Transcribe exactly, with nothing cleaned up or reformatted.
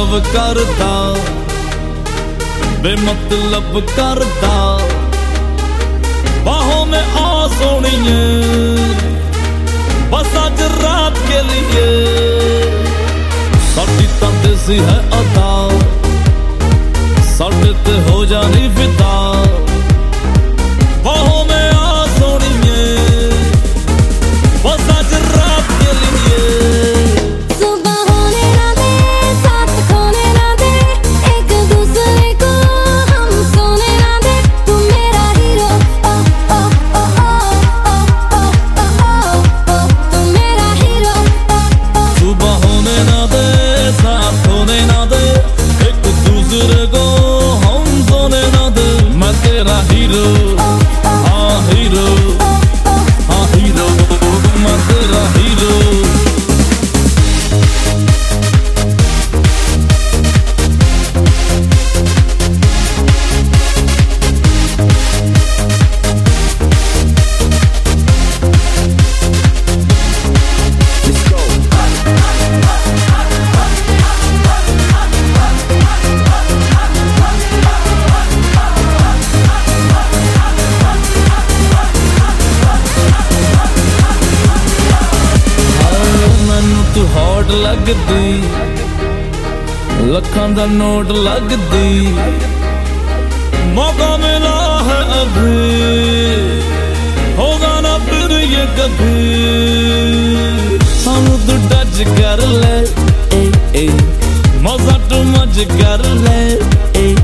love करदा बेमतलब करदा बाहों में आ सोनिए बस आज रात के लिए साडी तां देसी है अदा साडे ते हो जानी फिदा बाहों में आ सोनिए बस आज रात के लिए तू हॉट लगदी लखां दा नोट लगदी मौका मिला है अभी होगा ना फिर ये कभी सानू तू टच कर ले ए ए मजा तू मज कर ले ए